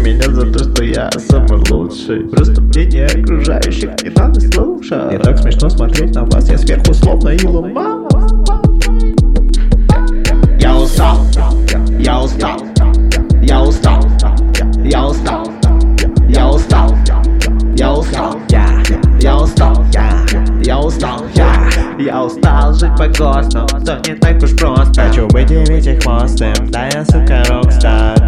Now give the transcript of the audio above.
меня за то, что я самый лучший. Просто мнение окружающих не надо слушать. Мне так смешно смотреть на вас, я сверху словно Илон Маск. Я устал, я устал, я устал, я устал, я устал, я устал, я устал, я устал, я устал жить по ГОСТам, то не так уж просто. Хочу быть девичьим хвостом, да я сука рокстар.